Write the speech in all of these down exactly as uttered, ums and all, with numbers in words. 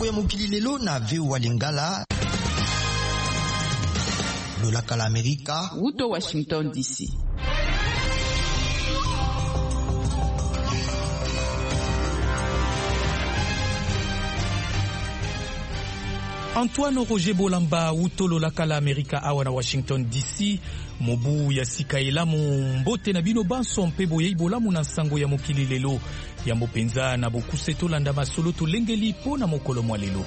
ya mokili lelo na V O A Lingala. Lola kala Amerika. Wuto Washington D C. Antoine Roger Bolamba utolo la kala Amerika awa na Washington D C. Mobu ya sika elamu mbote na bino banso mpe boye ibolamu na nsango ya mokili lelo. Ya mopenza na bokuse tolanda masolo tolengeli po na mokolo mwa lelo.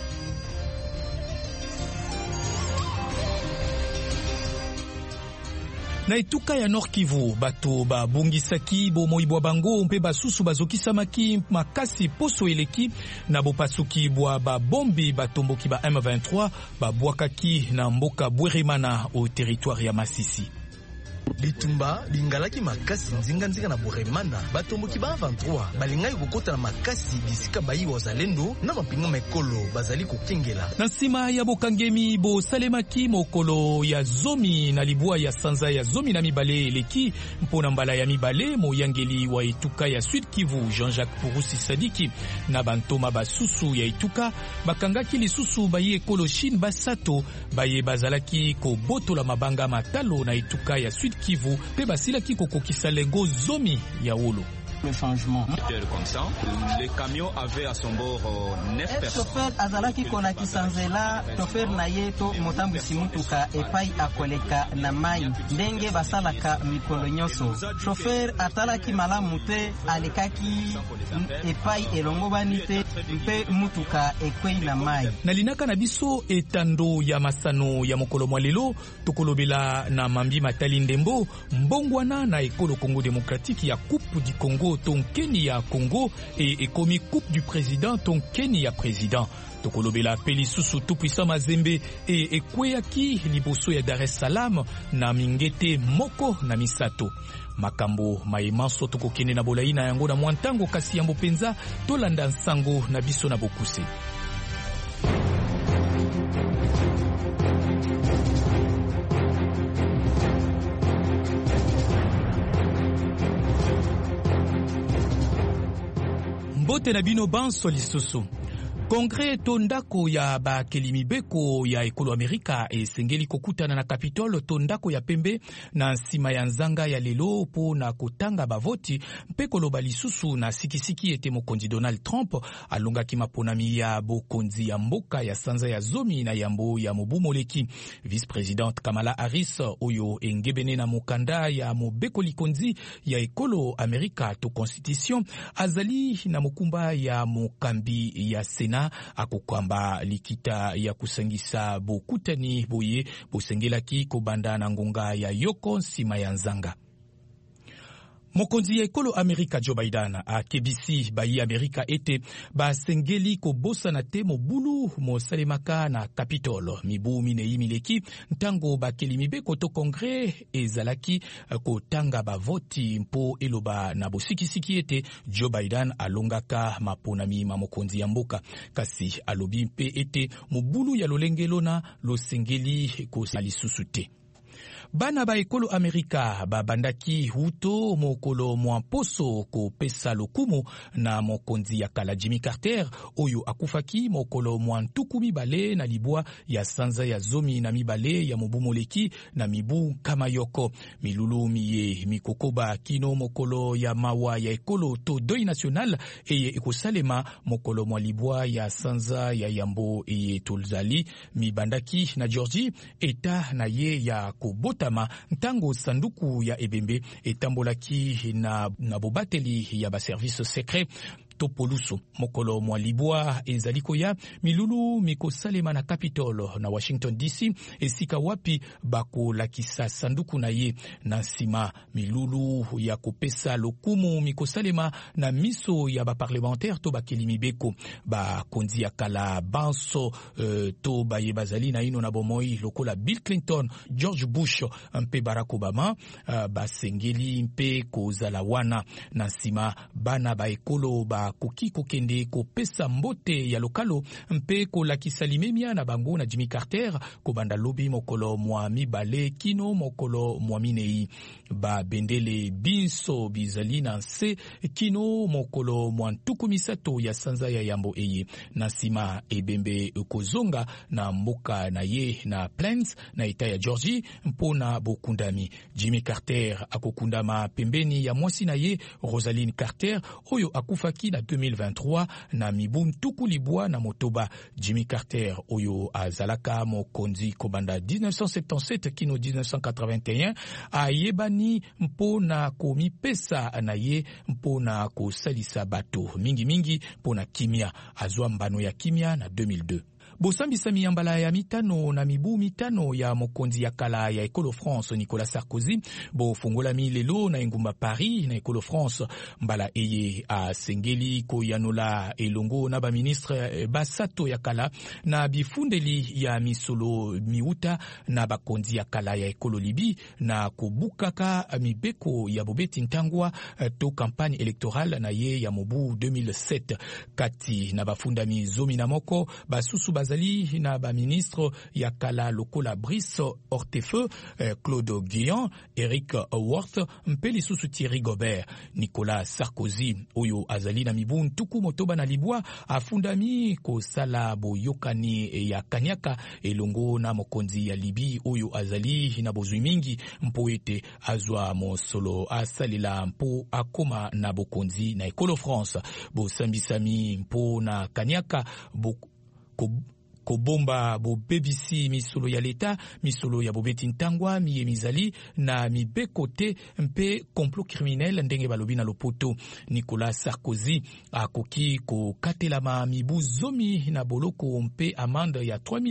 Na etuka ya Nord Kivu, bato ba bungisaki bo moibwa bango mpe basusu bazokisamaki makasi poso eleki na bopasuki bwa ba bombi batomboki ba M vingt-trois babwakaki na mboka Bweremana au territoire ya Masisi. Bitumba bingalaki makasi nzinga nzinga na Bweremana batomboki ba vingt-trois balingai kokota na makasi bisika bayi wazalendo na mapinga mekolo bazali kokengela. Na nsima ya bokangemi bo salemaki mokolo ya zomi na libwa ya sanza ya zomi na mibale eleki mpona mbala ya mibale moyangeli wa etuka ya Sud Kivu Jean-Jacques Purusi Sadiki na bantoma basusu ya etuka bakangaki lisusu bayi ekolo Chine basato baye bazalaki kobotola mabanga matalo na etuka ya Sud Kivu pe basilaki kokokisa lengo zomi ya wolo. Le changement. Comme ça, les camions avaient à son bord euh, neuf personnes. Chauffeur azalaki kona kisanzela chauffeur na yeto motambu simutuka epai akoleka na mai ndenge basalaka mikolo nyonso. Chauffeur atalaki malamu te alekaki epai elongo bani te mpe mutuka ekwei na mai. Nalinaka na biso etando ya masano ya mokolo mwa lelo tokolobela na mambi matali ndembo mbongwana na ekolo Congo démocratique ya Coupe du Congo tonkeni ya Congo et ekomi Coupe du Président tonkeni ya président. Tokolobela peli susu tout puissant Mazembe et ekweyaki liboso ya Dar es Salaam na mingete moko na misato. Makambo maemanso tokokene na bolai na yango na mwantango kasi yambo penza tolanda nsango na biso na bokuse. Mbote na bino banso lisusu. Kongre tondako ya ba kelimibeko ya ekolo Amerika e sengeli kokutana na Capitol tondako ya pembe na nsima ya nzanga ya lelo po na kotanga bavoti mpe koloba lisusu na sikisiki ete mokonzi Donald Trump alongaki maponami ya bokonzi ya mboka ya sanza ya zomi na yambo ya mobumoleki. Vice-présidente Kamala Harris oyo engebene na mokanda ya mobeko likonzi ya ekolo Amerika to constitution azali na mokumba ya mokambi ya Sena akokamba likita ya kusangisa bokutani boye bosengelaki kobanda na ngonga ya yoko nsima ya nzanga. Mokonzi ya ekolo Amerika Joe Biden a kebisi bayi Amerika ete basengeli kobosa na te mobulu mosalemaka na Capitol mibu minei mileki ntango bakeli mibeko to kongre ezalaki kotanga bavoti mpo eloba na bosikisiki ete Joe Biden alongaka maponami ma mokonzi ya mboka kasi alobi mpe ete mobulu ya lolengelona losengeli kosa lisusu te. Bana ba ekolo Amerika babandaki huto mokolo mwamposo ko pesa lokumu na mokonzi ya kala Jimmy Carter oyo akufaki mokolo mwantuku mibale na libwa ya sanza ya zomi na mibale ya mobumoleki na mibu kama yoko milulu miye mikokoba kino mokolo ya mawa ya ekolo to deuil national eye ekosalema mokolo mwa libwa ya sanza ya yambo eye tolzali mibandaki na Georgie eta na ye ya kobota Tama ntango sanduku ya ebembe etambolaki na, na bobateli ya ba service secret topolusu mokolo mwa libwa ezaliko ya milulu mikosalema na Capitol na Washington D C esika wapi bako lakisa sanduku na ye na nsima milulu ya kopesa lokumu mikosalema na miso ya ba parlementaire to bakeli mibeko ba konzi ya kala banso uh, to baye bazali na ino na bomoi lokola Bill Clinton, George Bush mpe Barack Obama uh, basengeli mpe kozala wana na nsima bana ba ekolo ba bakoki kokende kopesa mbote ya lokalo mpe kolakisa limemia na bango na Jimmy Carter kobanda lobi mokolo mwa mibale kino mokolo mwa minei. Ba bendele biso bizali na nse kino mokolo mwa ntuku misato ya sanza ya yambo eye. Na sima ebembe kozonga na mboka na ye na Plains na eta ya Georgie mpona bokundami. Jimmy Carter akokundama pembeni ya mwasi na ye Rosalynn Carter oyo akufaki na deux mille vingt-trois na mibu ntuku libwa na motoba. Jimmy Carter oyo azalaka mokonzi kobanda mille neuf cent soixante-dix-sept kino mille neuf cent quatre-vingt-un ayebani mpona komipesa na ye mpona kosalisa bato mingi mingi mpona kimia. Azwa mbano ya kimia na deux mille deux. Bosambisa miyambala ya mitano na mibu mitano ya mokonzi ya kala ya Ekolo France Nicolas Sarkozy bo fungola mi lelo na engumba Paris na Ekolo France mbala eye a sengeli ko yanola elongo na ba ministre basato ya kala na bifundeli ya misolo miuta na bakonzi ya kala ya Ekolo Libi na kubukaka mibeko ya Bobeti Ntangwa to campagne électorale na ye ya mobu deux mille sept. Kati na bafunda mi zomi na moko basusu bazali na ba ministre ya kala lokola Brice Hortefeux, eh, Claude Guéant, Eric Worth, mpeli susu Thierry Gobert. Nicolas Sarkozy oyo azali na mibu ntuku motoba na libwa afundami ko sala boyokani ya kanyaka elongo na mokonzi ya Libi oyo azali na bozwi mingi mpo ete azwa mosolo asalila mpo akoma na bokonzi na Ekolo France. Bo sambisami mpo na kanyaka bo ko kobomba bo bebisi misolo ya leta, misolo ya Bobeti Ntangwa, miye mizali na mibekote mpe complot criminel ndenge balobi na lopoto. Nicolas Sarkozy akoki ko katelama mibu zomi na boloko mpe amende ya trois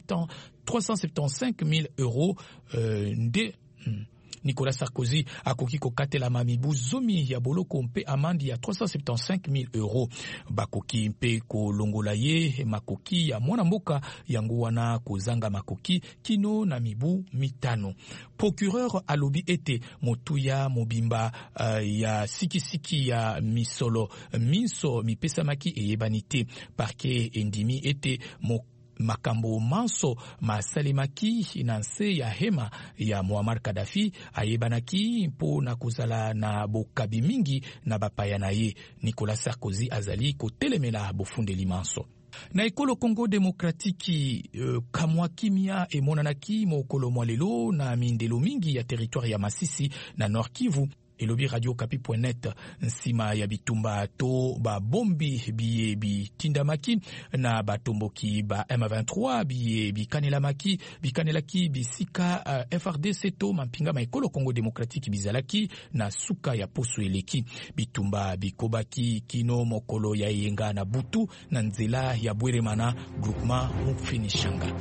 cent soixante-quinze mille euros euh, nde hmm. Nicolas Sarkozy akoki ko katela mamibu zomi ya boloko mpe amandi ya trois cent soixante-quinze mille euros. Bakoki mpe ko longola ye makoki ya mwana mboka yango wana kozanga makoki kino na mibu mitano. Procureur alobi ete motuya mobimba uh, ya sikisiki ya misolo minso mipesamaki eyebanite. Parquet endimi ete mo makambo manso masalemaki na nse ya hema ya Muammar Gaddafi ayebanaki mpo na kozala na bokabi mingi na bapaya na ye. Nicolas Sarkozy azali kotelemela bofundeli manso. Na Ekolo Congo Demokratiki uh, kamwa kimia emonanaki mokolo mwalelo na mindelo mingi ya territoire ya Masisi na Nord Kivu. Elobi Radio Kapi point net nsima ya bitumba to ba bombi biye bitindamaki na batomboki ba M vingt-trois biye bikanelamaki bikanelaki bisika uh, F R D C to mampinga ma Ekolo Congo Demokratiki bizalaki na suka ya poso eleki. Bitumba bikobaki kino mokolo ya yenga na butu na nzela ya Bweremana groupement Mufinishanga.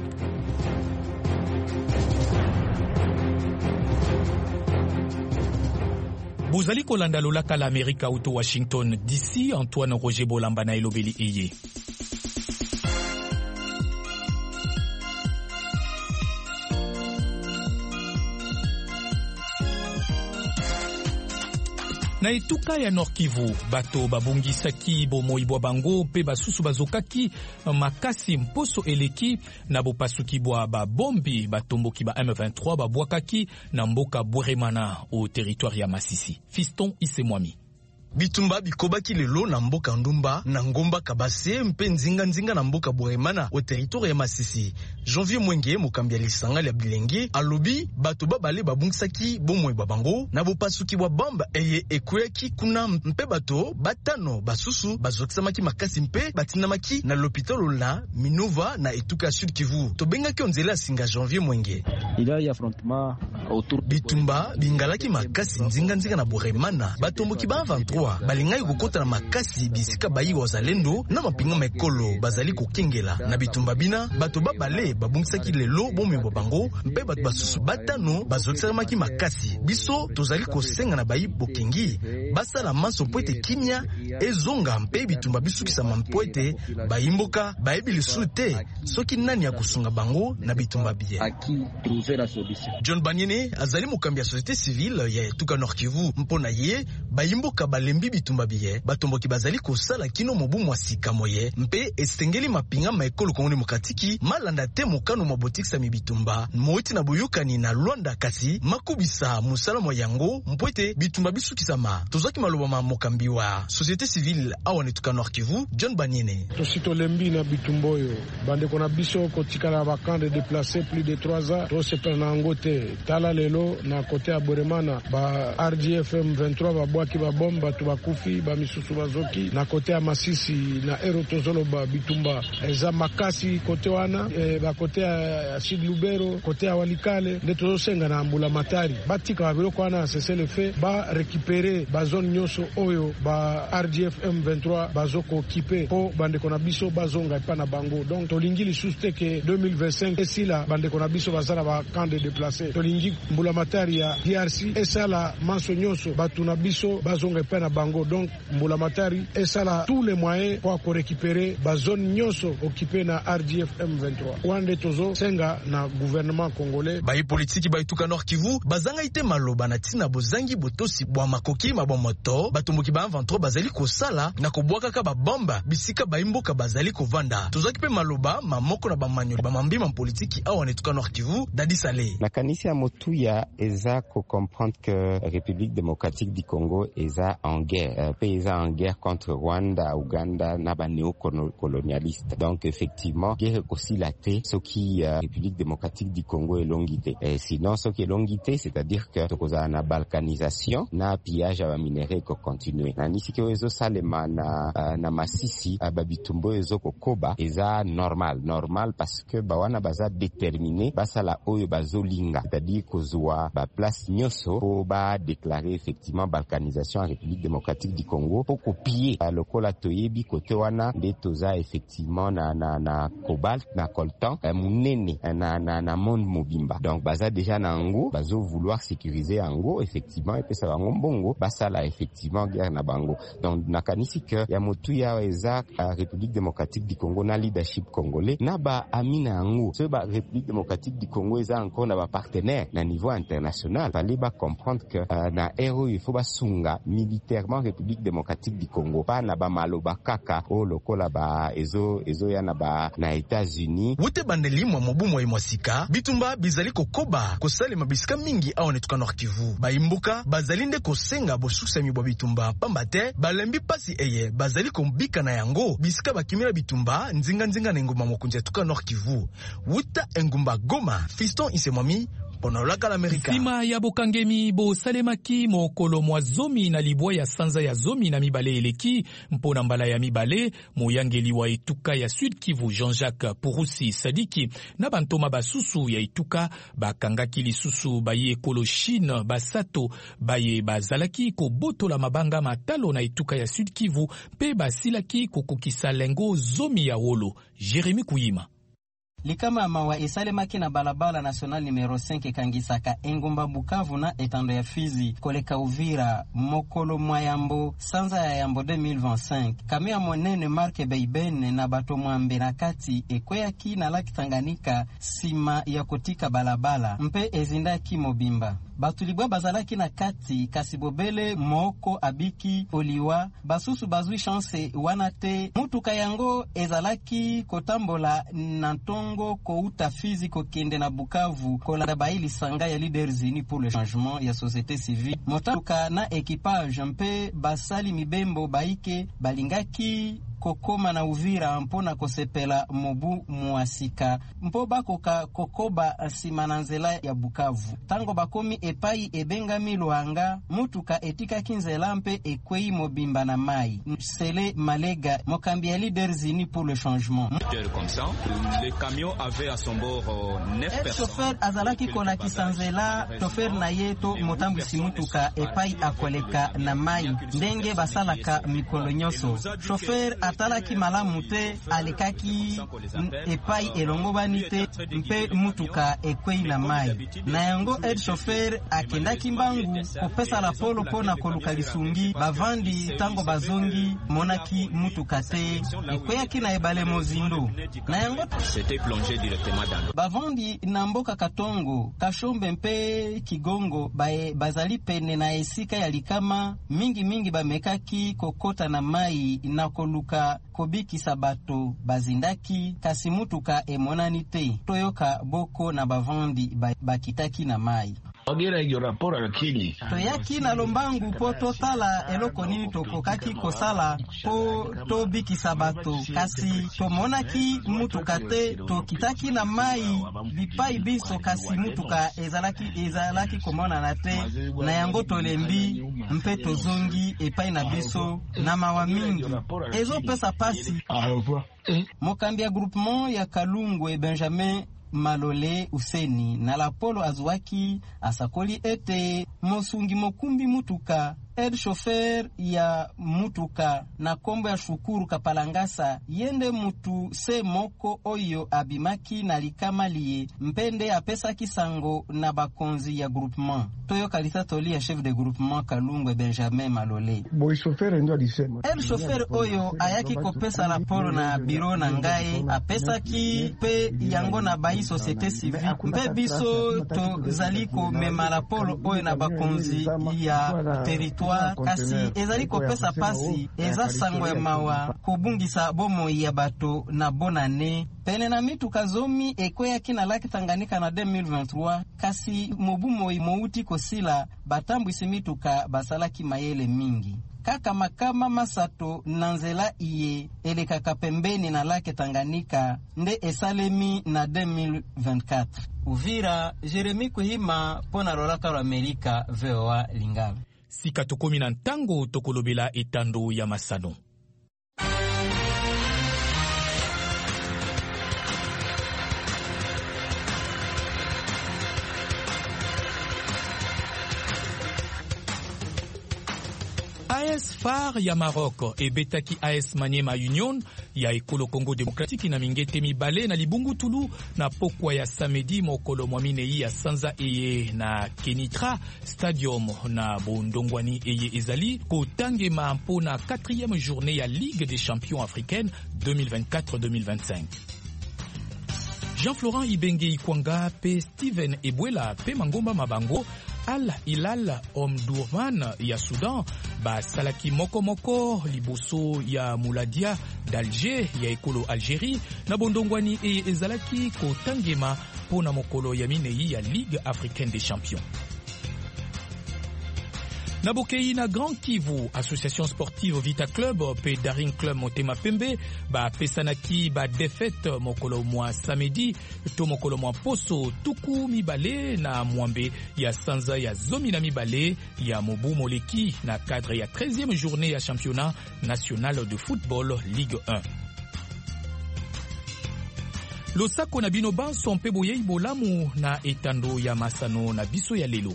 Bozali kolanda lolaka la Amerika uto Washington D C. Antoine Roger Bolamba na elobeli eye. Na etuka ya Nord Kivu, bato babungisaki bomoi bwa bango pe basusu bazokaki makasi mposo eleki na bopasuki bwa babombi batomboki ba M vingt-trois babwakaki na mboka Bweremana au territoire ya Masisi. Fiston Isemwami. Bitumba bikobaki lelo na mboka Ndumba na ngomba Kabase mpe nzinga nzinga na mboka Bweremana au territoire ya Masisi. Janvier Mwenge mokambi ya lisanga ya bilenge alobi bato babale babungisaki bomoi babango na bopasuki bwa bamba eye ekweki kuna mpe bato batano basusu bazokisamaki makasi mpe batinamaki na l'hôpital la Minova na etuka Sud Kivu. Tobengaki onzela singa Janvier Mwenge. Il y a eu affrontement autour bitumba bingalaki makasi nzinga nzinga na Bweremana batomboki ba vingt-trois balingai kokota na makasi bisika bayi wazalendo na mapinga mekolo bazali kokengela na bitumba bina bato babale babungisaki lelo bomi bobango mpe bato basusu batano bazokisamaki makasi. Biso tozali kosenga na bayi bokengi basala maso poete kimia ezonga mpe bitumba bisukisama mpoete bayimboka bayebi lisu te soki nani ya kusunga bango na bitumba bie. John Banyene azali mokambi ya société civile ya etuka Nord Kivu mpona ye bayimboka bale balembi bitumba biye batomboki bazali kosala kino mobu mwasika moye mpe esengeli mapinga ma ekolo Kongo Demokratiki malanda te mokano mwa botikisa mi bitumba moiti na boyokani na Luanda kasi makubisa musala mwa yango mpwete bitumba bisukisama tozaki maloba ma mokambi wa société civile awa netuka Nord Kivu John Banyene tosito lembi na bitumboyo bande kona biso kotikala bakande déplacé plus de trois ans to sepena ngote tala lelo na kote ya Boremana ba R D F M vingt-trois ba bwaki ba bomba tu bakufi ba misusu bazoki na kote ya Masisi na ero tozolo ba bitumba eza makasi kote wana e, ba kote ya Sud Lubero kote ya Walikale nde tozosenga na Mbula Matari batika babilo kwana cesser le fait ba récupérer ba zone nyoso oyo ba R D F M vingt-trois bazoko occupé po bande kona biso bazonga pa na bango donc tolingi lisuste ke deux mille vingt-cinq esila bande kona biso bazala ba camp de déplacés tolingi Mbula Matari ya D R C esala manso nyoso batuna biso bazonga pa na bango donc Mbula Matari esala tous les moyens pour récupérer ba zone nyoso occupé na R D F M vingt-trois wande tozo senga na gouvernement congolais ba politique ba ituka Nord Kivu bazanga ite maloba na tina bozangi botosi bwa makoki mabomoto batomboki ba vingt-trois bazali kosala na kobwaka ka ba bomba bisika ba imboka bazali kovanda tozaki pe maloba mamoko na ba manyoli ba mambi ma politique awa netuka Nord Kivu Dadi Saleh na kanisi ya motuya eza ko comprendre que République démocratique du Congo eza en guerre euh, pe eza en guerre contre Rwanda, Uganda na ba néocolonialiste donc effectivement guerre aussi la té ce qui euh, République démocratique du Congo est longité et sinon ce qui est longité c'est-à-dire que tokoza na balkanisation na pillage à minerai ko continuer na nisiki ezo salema na uh, na Masisi uh, babitumbo ezo kokoba eza normal normal parce que bawana baza déterminé basala oyo bazolinga c'est-à-dire kozwa ba place nyoso po ba déclarer effectivement balkanisation en République démocratique du Congo pour copier uh, lokola toyebi kote wana nde toza effectivement na na na cobalt na coltan uh, munene uh, na na na monde mobimba donc baza déjà na ngo bazo vouloir sécuriser ngo effectivement et puis ça va ngombongo basala effectivement guerre na bango donc nakanisi que ya motu ya eza uh, République démocratique du Congo na leadership congolais na ba amina ngo ce ba République démocratique du Congo eza encore na ba partenaire na niveau international fallait ba comprendre que uh, na héros il faut ba sunga militairement République démocratique du Congo pa na ba maloba kaka o lokola ba ezo ezo ya na ba na États-Unis wote bandeli mwa mobumo ya mwasika bitumba bizali kokoba kosali mabisika mingi aone tuka Nord Kivu ba imbuka bazali nde kosenga bosukisa mi bitumba pamba te balembi pasi eye bazali kombika na yango bisika bakimira bitumba nzinga nzinga na ngoma mokunja tuka Nord Kivu wuta engumba Goma Fiston Isemwami Sima ya bokangemi bo salemaki mokolo mwa zomi na libwa ya sanza ya zomi na mibale eleki mpona mbala ya mibale moyangeli wa etuka ya Sud Kivu Jean-Jacques Purusi Sadiki na bantoma basusu ya etuka bakangaki lisusu baye ekolo Chine basato baye bazalaki kobotola mabanga matalo na etuka ya Sud Kivu pe basilaki kokokisa lengo zomi ya wolo. Jérémy Kuyima Likama mawa esalemaki na balabala national numero cinq kangisaka engomba Bukavu na etando ya Fizi koleka Uvira mokolo mwayambo sanza ya yambo deux mille vingt-cinq kamia monene marke beibene na bato mwambe na kati ekweyaki na laki Tanganyika sima ya kotika balabala mpe ezindaki mobimba batulibwa bazalaki na kati kasibobele moko abiki oliwa basusu bazwi chance wanate mutuka yango ezalaki kotambola na ntongo kouta Fizi kokende na Bukavu kola baili sanga ya Leaders Unis pour le changement ya société civile motaluka na équipage mpe basali mibembo baike balingaki kokoma na Uvira mpona kosepela mobu muasika mpo bakoka kokoba nsima na nzela ya Bukavu tango bakomi epai ebengami Luanga mutuka etika kinzela mpe ekwei mobimba na mai Sele Malega mokambi ya Leaders Unis pour le changement comme ça le camion avait à son bord euh, neuf personnes chauffeur azalaki kola kisanzela chauffeur na yeto motambu simutuka epai akoleka na mai ndenge basalaka mikolo nyoso chauffeur atalaki malamu te alekaki epai elongo bani te mpe mutuka ekwei na mai na yango aide chauffeur akendaki mbangu kopesa la polo mpona koluka lisungi bavandi ntango bazongi monaki mutuka te ekweyaki na ebale mozindo na yango bavandi na mboka Katongo Kashombe mpe Kigongo bae bazali pene na esika ya likama mingi mingi bamekaki kokota na mai na koluka kobikisa bato bazindaki kasi mutuka emonani te toyoka boko na bavandi bakitaki na mai toyaki na lombangu po totala eloko nini tokokaki kosala po tobikisa bato kasi tomonaki mutuka te tokitaki na mai bipai biso kasi mutuka ezalaki ezalaki komonana te na yango tolembi mpe tozongi epai na biso na mawa mingi ezopesa pasi. Mokambi ya groupement ya Kalungwe Benjamin Malole Useni na la polo azwaki asakoli ete mosungi mokumbi mutuka aide chauffeur ya mutuka na kombo ya Shukuru Kapalangasa yende mutu se moko oyo abimaki na likama liye mpende apesa kisango na bakonzi ya groupement toyo kalita toli ya chef de groupement Kalungwe Benjamin Malole. Aide chauffeur oyo ayaki kopesa la polo na biro na ngai apesaki pe yango na bai société civile mpe biso to zaliko mema la polo oyo na bakonzi ya territoire kasi ezali kopesa pasi eza sango ya mawa kobungisa bomoi ya bato na bonane pene na mituka zomi ekweyaki na laki Tanganyika na deux mille vingt-trois kasi mobumoi mouti kosila batambwisi mituka basalaki mayele mingi kaka makama masato na nzela iye elekaka pembeni na lake Tanganyika nde esalemi na deux mille vingt-quatre. Uvira, Jeremy Kuhima pona Rolaka Amerika V O A Lingala. Sika tokomi na ntango tokolobela etando ya masano. A S F A R ya Maroc ebetaki A S Maniema Union ya ekolo Congo Démocratique na mingete mibale na Libungutulu na pokwa ya samedi mokolo mwaminei ya sanza eye na Kenitra Stadium na Bondongwani eye ezali kotangema mpo na quatrième journée ya Ligue des Champions africaine deux mille vingt-quatre deux mille vingt-cinq. Jean-Florent Ibenge Ikwanga pe Steven Ebwela pe Mangomba Mabango Al Hilal Omdurman ya Soudan ba salaki moko moko liboso ya Mouladia d'Alger ya ekolo Algérie na Bondongwani e ezalaki kotangema pona mokolo ya minei ya Ligue africaine des champions. Na Bokei na Grand Kivu, Association sportive Vita Club pe Daring Club Motema Pembe ba pesanaki ba défaite mokolo mwa samedi to mokolo mwa poso tuku mibale na mwambe ya sanza ya zomi na mibale ya mobu moleki na cadre ya treizième journée ya championnat national de football Ligue un. Losako na bino banso mpe boyei bolamu na etando ya masano na biso ya lelo.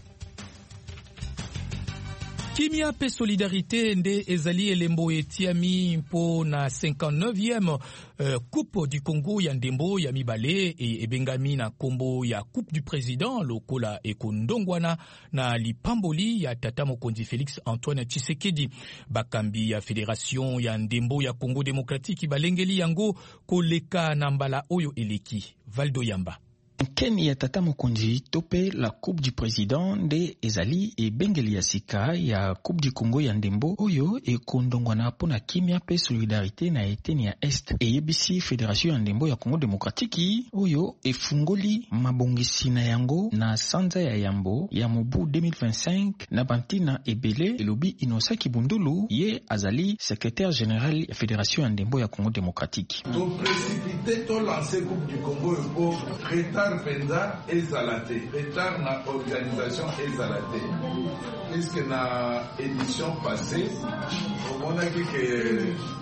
Kimia pe solidarité nde ezali elembo etiami mpo na cinquante-neuvième uh, Coupe du Congo ya ndembo ya mibale e ebengami na kombo ya Coupe du Président lokola ekondongwana na lipamboli ya tata mokonzi Félix Antoine Tshisekedi. Bakambi ya Fédération ya ndembo ya Congo Démocratique balengeli yango koleka na mbala oyo eleki. Valdo Yamba. Keni ya tata mokonzi tope la Coupe du Président de ezali e bengeli ya sika ya Coupe du Congo ya ndembo oyo e kondongwana pona kimia pe solidarité na eteni ya Est e yebisi Fédération ya ndembo ya Congo Démocratique oyo e fungoli mabongisi na yango na sanza ya yambo ya mobu deux mille vingt-cinq na bantina ebele elobi Inosa Kibundulu ye azali secrétaire général ya Fédération ya ndembo ya Congo Démocratique. To précipiter to lancer Coupe du Congo au retard penza ezalate retard na organisation ezalate puisque na édition passée on a dit que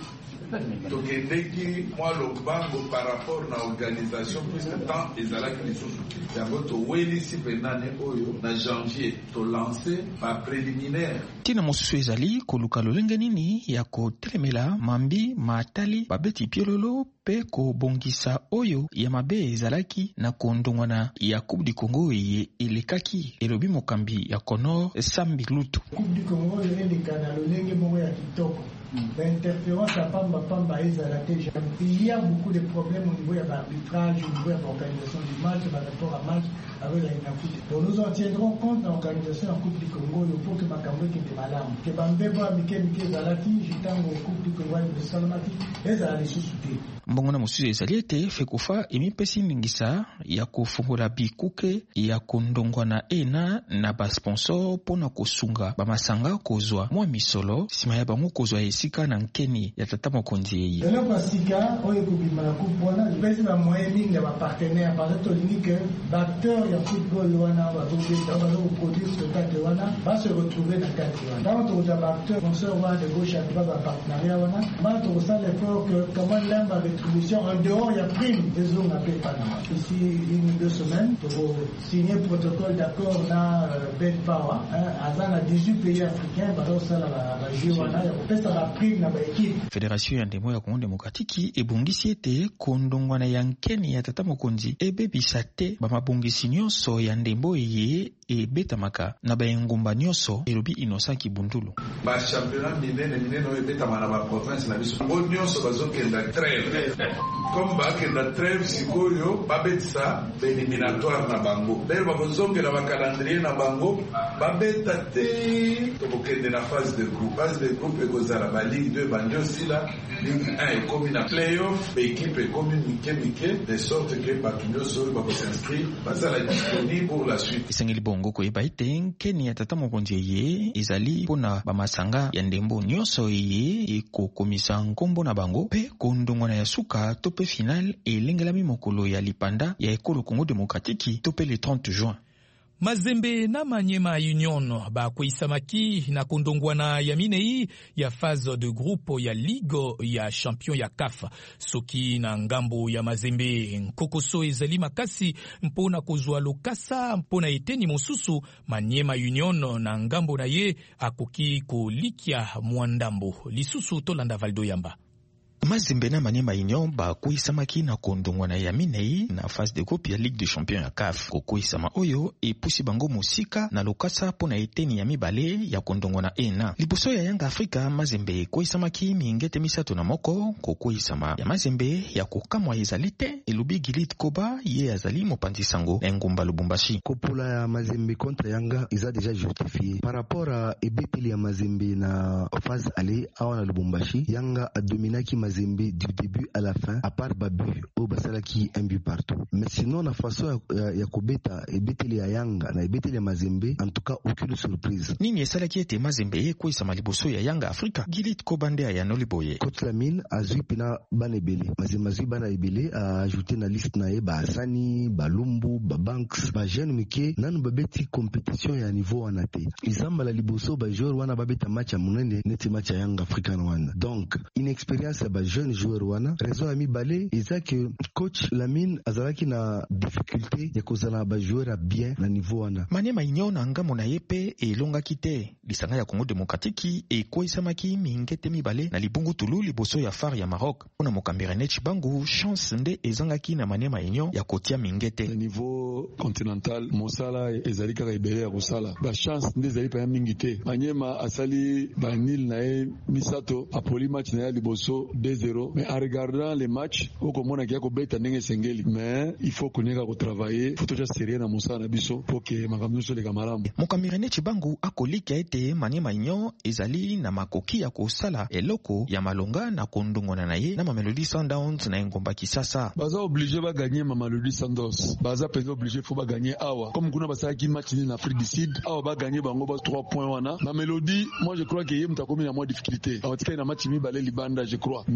tokendeki mwa lobango par rapport na organisation puisque tant ezalaki lisusu yango towelisi penane oyo na janvier tolance ba préliminaire tina mosusu ezali koluka lolenge nini ya kotelemela mambi matali babeti piololo pe kobongisa oyo ya mabe ezalaki na kondongwana ya Coupe du Congo ye elekaki elobi mokambi ya Conor Sambi Lutu. Coupe du Congo eleka na lolenge moko ya kitoko. L'interférence à Pamba Pamba et Zalaté. Il y a beaucoup de problèmes au niveau de l'arbitrage, au niveau de l'organisation du match, par rapport à match avec la Inafoot. Donc nous en tiendrons compte dans l'organisation en Coupe du Congo pour que Makambo qui est malade. Que Bambeba, Mikel Mikel Zalati, j'étais en Coupe du Congo avec le Salamati, et Zalati sous-souté. Mbongona mosusu ezali ete fekofa emipesi ningisa ya kofungola bikuke ya kondongwana ena na basponsor mpona kosunga bamasanga kozwa mwa misolo nsima ya bango kozwa esika na nkeni ya tata mokonzi eyi eloko sika oyo kobima na coupe wana epesi bamoyen mingi ya bapartenaire par exemple tolingi ke baacteur ya football wana bazobeta bazokoproduire spectacle wana base retrouver na kati wana ntango tokozwa baacteur sponsor wana de gauche à droite bapartenariat wana mana tokosala effort que comment lamba rétribution en dehors il y a prime des zones à payer Panama. Ici, une ou deux semaines, pour signer protocole d'accord dans Ben Power. Azan a dix-huit pays africains, bah ça la Jiwana, on fait ça la prime na équipe. Fédération ya ndemo ya Congo Demokratiki ebongisi ete kondongwana ya nkeni ya tata mokonzi ebebisa te bamabongisi nyonso ya ndembo ye ebetamaka na baengumba nyonso elobi Innocent Kibundulu. Ba championnat minene minene oyo ebetama na ba province na biso ngo nyonso bazokenda trêve comme bakenda trêve sikoyo babetisa éliminatoire na bango lelo bakozongela ba calendrier na bango babeta te tokokende na phase de groupe phase de groupe ekozala ba ligue deux bandi osila ligue un ekomi na playoff équipe ekomi mike mike de sorte que bato nyonso oyo bakosinscrire bazala disponible pour la suite. Isengeli bongo koyeba ete nkeni ya tata mokonzi ye ezali mpona bamasanga ya ndembo nyonso ye ekokomisa nkombo na bango pe kondongwana ya suka to pe final elengelami mokolo ya lipanda ya ekolo Congo Demokratiki to pe le trente juin. Mazembe na Manyema Union bakwisamaki na kondongwana ya minei ya phase de groupe ya ligue ya champion ya C A F. Soki na ngambo ya Mazembe nkokoso ezali makasi mpona kozwa lokasa mpona eteni mosusu Manyema Union na ngambo na ye akoki kolikia mwandambo lisusu tolanda Valdo Yamba. Mazembe na Manyema Union bakwisamaki na kondongwana ya minei na phase de groupe ya Ligue des Champions ya C A F. Kokwisama oyo epusi bango musika na lokasa pona eteni ya mibale ya kondongwana ena. Liboso ya Yanga Afrika Mazembe kwisamaki mingete misato na moko. Kokwisama ya Mazembe ya kokamwa ezalite elubi Gilit Koba ye azali mopanzi sango na ngumba Lubumbashi. Kopola ya Mazembe contre Yanga isa déjà justifié par rapport à ebeteli ya Mazembe na phase aller awana Lubumbashi. Yanga a dominaki Mazembe du début à la fin, à part Babu, au Basalaki, un but partout. Mais sinon, la façon ya Kobeta et Beteli à Yanga, na Beteli à Mazembe, en tout cas, aucune surprise. Nini esalaki ete Mazembe ko isama liboso ya Yanga Afrika, Gilit Kobande ya Noliboye. Coach Lamine a zui pena banebele. Mazembe zui bana ebele a ajouté na liste na e ba Asani, ba Lumbu, ba Banks, ba jeune mike, nanu babeti compétition ya niveau wanate. Izamba la liboso ba joueur wana babeta match ya munene, neti match ya Yanga Afrika na wana. Donc, une expérience ba jeune joueur wana raison ami balé eza que coach Lamine azalaki na difficulté ya kozala ba joueur bien na niveau wana. Manyema Union na ngamo na yepe elongaki te lisanga ya Congo Demokratiki e koisamaki mingete mibale na libungu tulu liboso ya Phare ya Maroc. Ona mokambira ne Chibangu chance nde ezangaki na Manyema Union ya kotia mingete. Na niveau continental mosala ezali kaka ebele ya kosala ba chance nde ezali pa mingite. Manyema asali ba nil na e misato apoli match na ya liboso deux zéro, mais en regardant les matchs au komona kia ko beta ndenge sengeli, mais il faut konyeka ko travailler, faut toja sérieux na musa na biso pour que makambo so le kamaramu. Mokamirene Chibangu akolika ete Manyema Union ezali na makoki ya kosala eloko ya malonga na kondongona na ye na Mamelodi Sundowns na ngomba Kisasa. Baza obligé ba gagner Mamelodi Sundowns. Baza peut obligé faut ba gagner awa. Comme kuna basala ki match ni na Afrique du Sud, awa ba gagner bango ba trois points wana. Mamelodi, moi je crois que yé mtakomi na moins difficulté. Awatika na match mi balé libanda je crois. Mais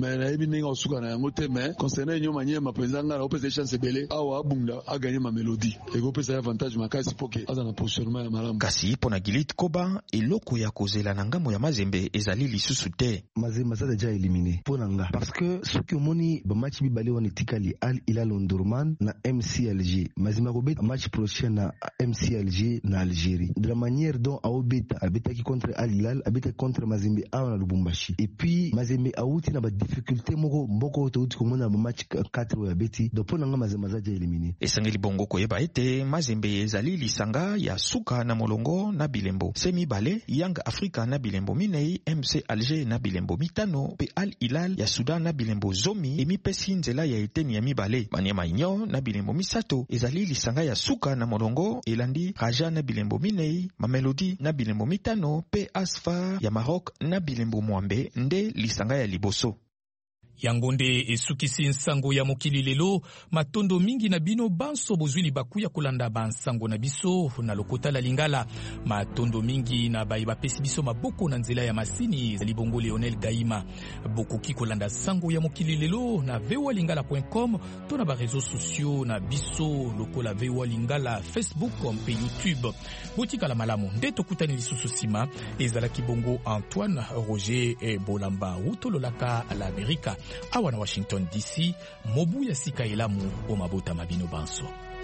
mais na yebi ninga osuka na yango te, mais concernant nyo manyema président ngala opesa chance belé awa abunda a gagner ma mélodie et go pesa avantage makasi poke aza na positionnement ya malamu. Kasi pona Gilit Koba eloko ya kozela na ngambo ya Mazembe ezali lisusu te. Mazembe ça déjà éliminé pona nga parce que ce que moni ba match bi balé woni tikali Al Hilal Omdurman na M C Alger. Mazembe ko bet match prochain na M C Alger na Algérie. De la manière dont a obeta abeta ki contre Al Hilal abeta contre Mazembe a na Lubumbashi. Et puis Mazembe a outi na ba difficulté moko mboko to outi ko mona ba match quatre ya beti do pona nga Mazembe za éliminé. Esangeli bongo koyeba ete Mazembe ezali lisanga ya suka na molongo na bilembo semi bale Young Africa na bilembo minei, M C Alger na bilembo mitano pe Al Hilal ya Sudan na bilembo zomi emi pesi nzela ya eteni ya mibale. Maniema Inyo na bilembo misato ezali lisanga ya suka na molongo elandi Raja na bilembo minei, Mamelodi na bilembo mitano pe Asfar ya Maroc na bilembo mwambe nde lisanga ya liboso. Yango nde esukisi nsango ya mokili lelo, matondo mingi na bino banso bozwili bakuya kolanda bansango na biso na lokota la Lingala. Matondo mingi na bayi bapesi biso maboko na nzela ya masini zali bongo Leonel Gaima. Bokoki kolanda sango ya mokili lelo na v o a lingala point com to na ba réseaux sociaux na biso lokola V O A Lingala, Facebook mpe YouTube. Botika la malamu nde tokutani lisusu sima ezalaki bongo Antoine Roger e Bolamba utololaka la Amerika. Awa na Washington D C, mobu ya sika elamu o mabota mabino banso.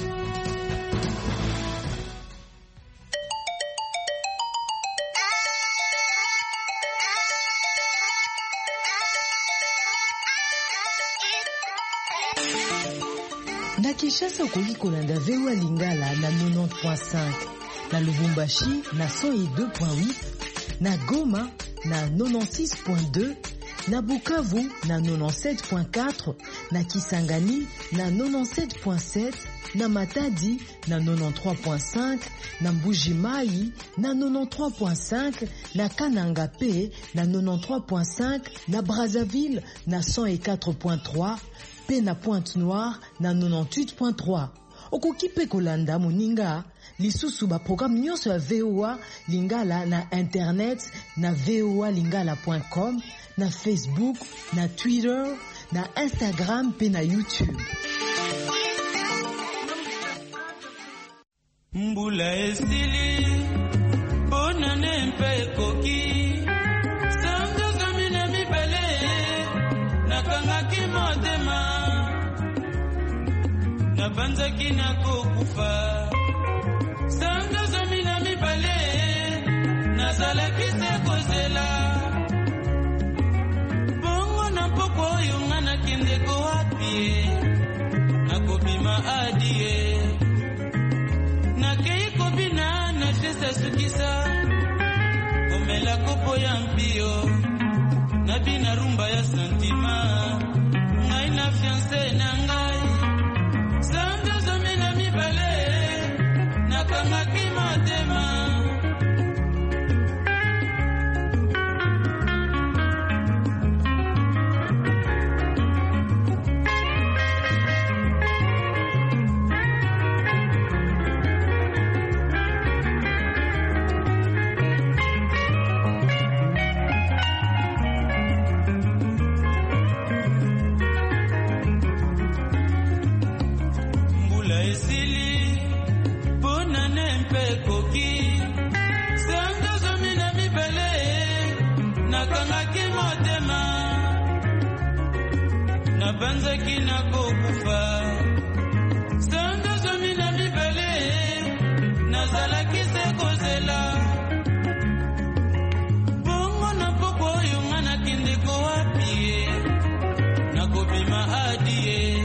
Na Kinshasa okoki kolanda V O A Lingala na ninety point five, na Lubumbashi na one oh two point eight, na Goma na ninety-six point two, na Bukavu na ninety-seven point four, na Kisangani na ninety-seven point seven, na Matadi na ninety-three point five, na Mbuji-Mayi na ninety-three point five, na Kananga P na ninety-three point five, na Brazzaville na one oh four point three, pe na Pointe-Noire na ninety-eight point three. Okoki pe kolanda moninga lisusu ba programme nyonso ya V O A Lingala na internet na v o a lingala point com, na Facebook, na Twitter, na Instagram pe na YouTube. Mbula esili bonane mpe koki sanga kamina mibale nakangaki motema nabanzaki nakokufa sanga zamina mibale nazalaki se kozela bongo na poko oyo nga nakendeko wapi nakobima adie nakei kobina na jesa sukisa komela kopo ya mpio nabina rumba ya santima ngai na fiancé na ngai sanga zamina mibale nakangaki motema banzaki nakokufa sanga zamina mibale nazalaki se kozela bongo na poko oyo nga nakendeko wapi nakobima adie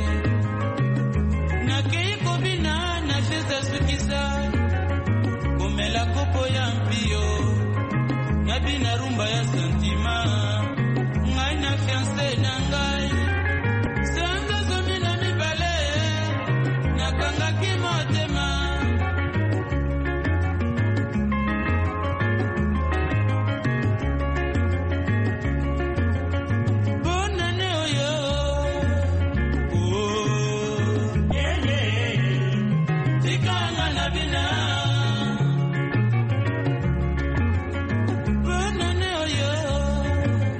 nakei kobina na jesa sukisa komela kopo ya mpio nabina rumba ya santima ngai na fiancé na ngai sanga zamina mibale nakangaki motema bonane oyo oh yeah yeah tikanga na bina bonane oyo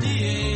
adie